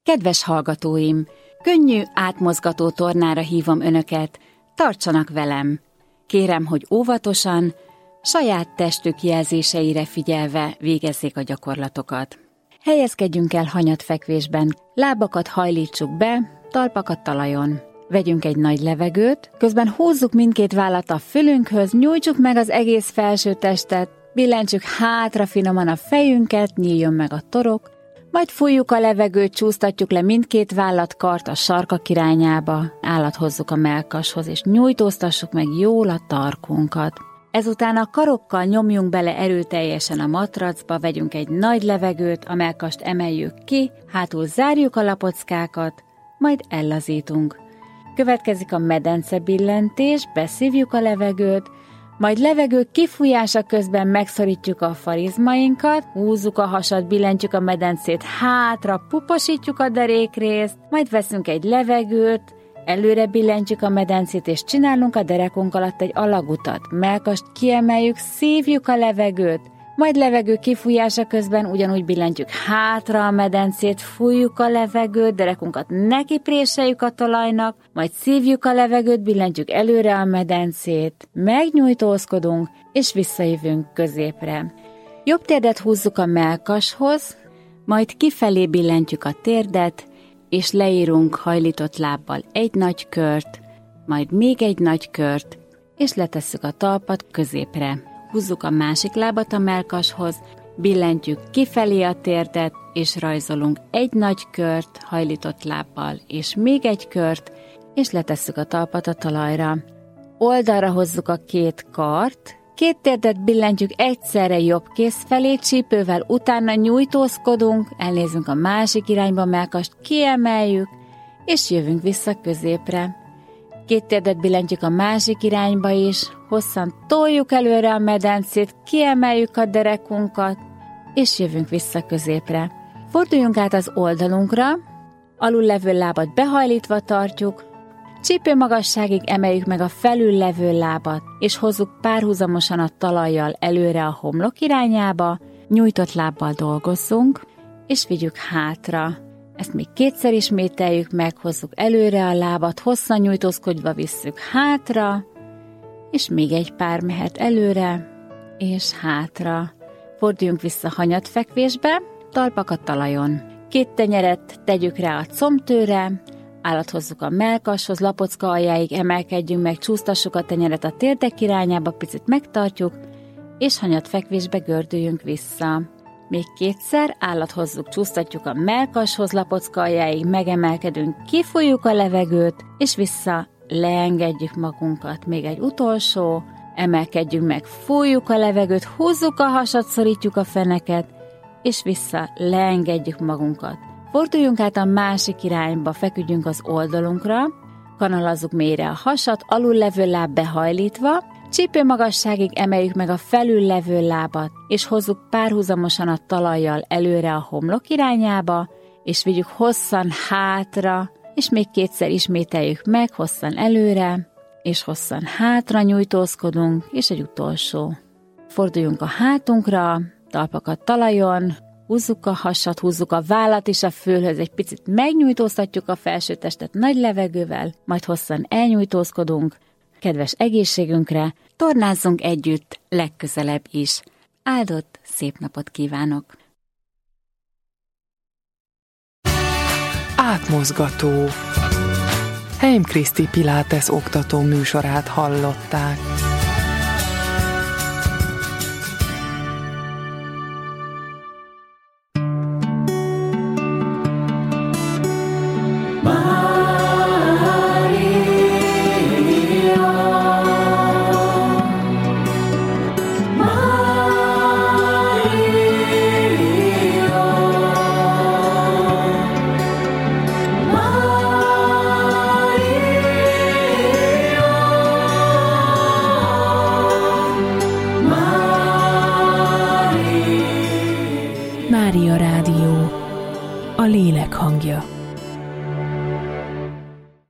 Kedves hallgatóim, könnyű, átmozgató tornára hívom önöket, tartsanak velem. Kérem, hogy óvatosan, saját testük jelzéseire figyelve végezzék a gyakorlatokat. Helyezkedjünk el hanyatfekvésben, lábakat hajlítsuk be, talpakat talajon. Vegyünk egy nagy levegőt, közben húzzuk mindkét vállat a fülünkhöz, nyújtsuk meg az egész felső testet, billentsük hátra finoman a fejünket, nyíljon meg a torok, majd fújjuk a levegőt, csúsztatjuk le mindkét vállatkart a sarkak irányába, állat hozzuk a mellkashoz, és nyújtóztassuk meg jól a tarkunkat. Ezután a karokkal nyomjunk bele erőteljesen a matracba, vegyünk egy nagy levegőt, a mellkast emeljük ki, hátul zárjuk a lapockákat, majd ellazítunk. Következik a medencebillentés, beszívjuk a levegőt, majd levegő kifújása közben megszorítjuk a farizmainkat, húzzuk a hasat, billentjük a medencét hátra, puposítjuk a derékrészt, majd veszünk egy levegőt, előre billentjük a medencét, és csinálunk a derekunk alatt egy alagutat. Mellkast kiemeljük, szívjuk a levegőt, majd levegő kifújása közben ugyanúgy billentjük hátra a medencét, fújjuk a levegőt, derekunkat nekipréseljük a talajnak, majd szívjuk a levegőt, billentjük előre a medencét, megnyújtózkodunk, és visszajövünk középre. Jobb térdet húzzuk a mellkashoz, majd kifelé billentjük a térdet, és leírunk hajlított lábbal egy nagy kört, majd még egy nagy kört, és letesszük a talpat középre. Húzzuk a másik lábat a mellkashoz, billentjük kifelé a térdet, és rajzolunk egy nagy kört hajlított lábbal, és még egy kört, és letesszük a talpat a talajra. Oldalra hozzuk a két kart, két térdet billentjük egyszerre jobb kéz felé, csípővel utána nyújtózkodunk, elnézünk a másik irányba, mellkast kiemeljük, és jövünk vissza középre. Két térdet billentjük a másik irányba is, hosszan toljuk előre a medencét, kiemeljük a derekunkat, és jövünk vissza középre. Forduljunk át az oldalunkra, alul levő lábat behajlítva tartjuk, csípő magasságig emeljük meg a felül levő lábat, és hozzuk párhuzamosan a talajjal előre a homlok irányába, nyújtott lábbal dolgozzunk, és vigyük hátra. Ezt még kétszer ismételjük meg, hozzuk előre a lábat, hosszan nyújtózkodva visszük hátra, és még egy pár mehet előre, és hátra. Forduljunk vissza hanyatfekvésbe, talpak a talajon. Két tenyeret tegyük rá a combtőre, állat hozzuk a mellkashoz, lapocka aljáig emelkedjünk meg, csúsztassuk a tenyeret a térdek irányába, picit megtartjuk, és hanyatfekvésbe gördüljünk vissza. Még kétszer, állat hozzuk, csúsztatjuk a mellkashoz, lapocka aljáig, megemelkedünk, kifújjuk a levegőt, és vissza leengedjük magunkat. Még egy utolsó, emelkedjünk meg, fújjuk a levegőt, húzzuk a hasat, szorítjuk a feneket, és vissza leengedjük magunkat. Forduljunk át a másik irányba, feküdjünk az oldalunkra, kanalazzuk mélyre a hasat, alul levő láb behajlítva, csípő magasságig emeljük meg a felül levő lábat, és hozzuk párhuzamosan a talajjal előre a homlok irányába, és vigyük hosszan hátra, és még kétszer ismételjük meg, hosszan előre, és hosszan hátra nyújtózkodunk, és egy utolsó. Forduljunk a hátunkra, talpakat talajon, húzzuk a hasat, húzzuk a vállat is a fülhöz, egy picit megnyújtóztatjuk a felső testet nagy levegővel, majd hosszan elnyújtózkodunk. Kedves egészségünkre, tornázzunk együtt legközelebb is. Áldott szép napot kívánok! Átmozgató. Heim Kriszti Pilates oktató műsorát hallották.